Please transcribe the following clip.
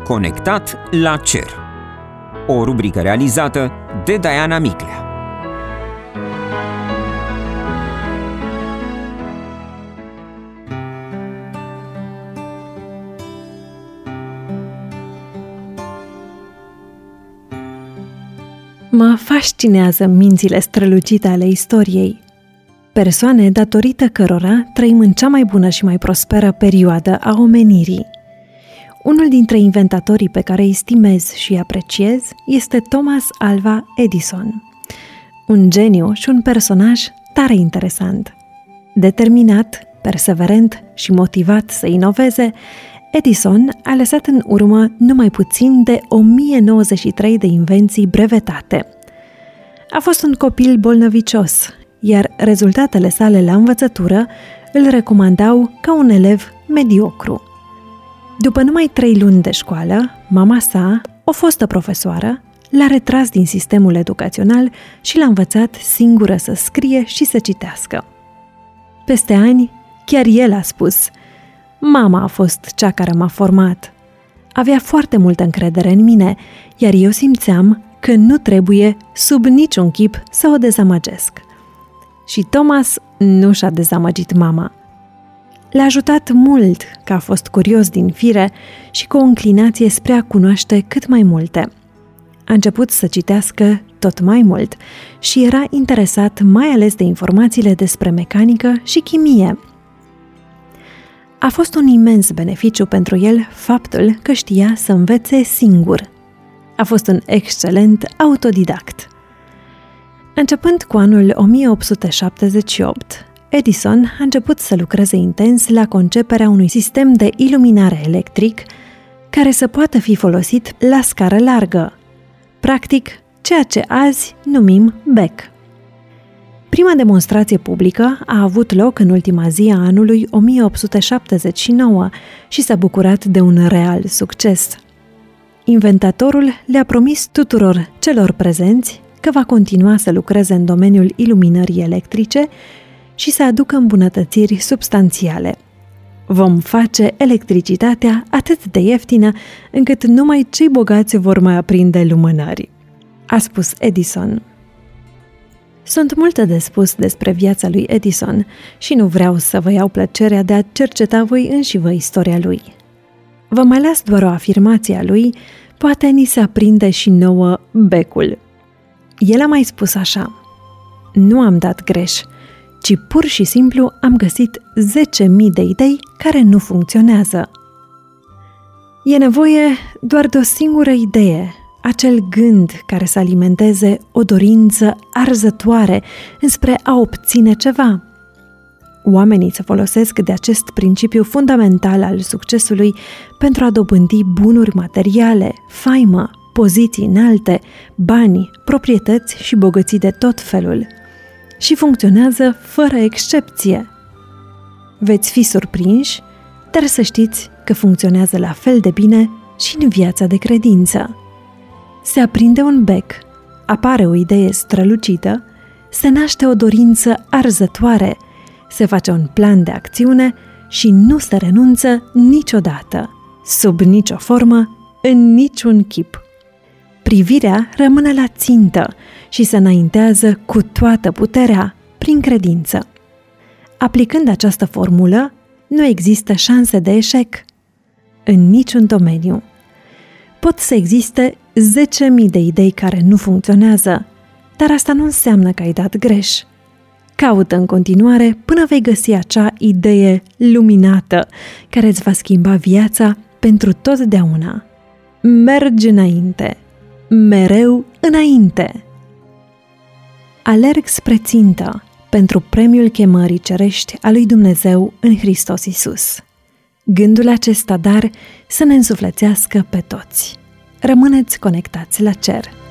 Conectat la cer. O rubrică realizată de Diana Miclea. Mă fascinează mințile strălucite ale istoriei, persoane datorită cărora trăim în cea mai bună și mai prosperă perioadă a omenirii. Unul dintre inventatorii pe care îi stimez și îi apreciez este Thomas Alva Edison, un geniu și un personaj tare interesant. Determinat, perseverent și motivat să inoveze, Edison a lăsat în urmă numai puțin de 1093 de invenții brevetate. A fost un copil bolnăvicios, iar rezultatele sale la învățătură îl recomandau ca un elev mediocru. După numai 3 luni de școală, mama sa, o fostă profesoară, l-a retras din sistemul educațional și l-a învățat singură să scrie și să citească. Peste ani, chiar el a spus: "Mama a fost cea care m-a format. Avea foarte multă încredere în mine, iar eu simțeam că nu trebuie sub niciun chip să o dezamăgesc." Și Thomas nu și-a dezamăgit mama. L-a ajutat mult că a fost curios din fire și cu o înclinație spre a cunoaște cât mai multe. A început să citească tot mai mult și era interesat mai ales de informațiile despre mecanică și chimie. A fost un imens beneficiu pentru el faptul că știa să învețe singur. A fost un excelent autodidact. Începând cu anul 1878, Edison a început să lucreze intens la conceperea unui sistem de iluminare electric care să poată fi folosit la scară largă, practic ceea ce azi numim bec. Prima demonstrație publică a avut loc în ultima zi a anului 1879 și s-a bucurat de un real succes. Inventatorul le-a promis tuturor celor prezenți că va continua să lucreze în domeniul iluminării electrice și să aducă îmbunătățiri substanțiale. Vom face electricitatea atât de ieftină încât numai cei bogați vor mai aprinde lumânări, a spus Edison. Sunt multe de spus despre viața lui Edison și nu vreau să vă iau plăcerea de a cerceta voi înșivă istoria lui. Vă mai las doar o afirmație a lui, poate ni se aprinde și nouă becul. El a mai spus așa: "Nu am dat greș, ci pur și simplu am găsit 10.000 de idei care nu funcționează." E nevoie doar de o singură idee, acel gând care să alimenteze o dorință arzătoare înspre a obține ceva. Oamenii se folosesc de acest principiu fundamental al succesului pentru a dobândi bunuri materiale, faimă, poziții înalte, bani, proprietăți și bogății de tot felul. Și funcționează fără excepție. Veți fi surprinși, dar să știți că funcționează la fel de bine și în viața de credință. Se aprinde un bec, apare o idee strălucită, se naște o dorință arzătoare, se face un plan de acțiune și nu se renunță niciodată, sub nicio formă, în niciun chip. Privirea rămâne la țintă și se înaintează cu toată puterea, prin credință. Aplicând această formulă, nu există șanse de eșec în niciun domeniu. Pot să existe 10.000 de idei care nu funcționează, dar asta nu înseamnă că ai dat greș. Caută în continuare până vei găsi acea idee luminată care îți va schimba viața pentru totdeauna. Mergi înainte, mereu înainte. Alerg spre țintă pentru premiul chemării cerești a lui Dumnezeu în Hristos Iisus. Gândul acesta, dar, să ne însuflețească pe toți. Rămâneți conectați la cer.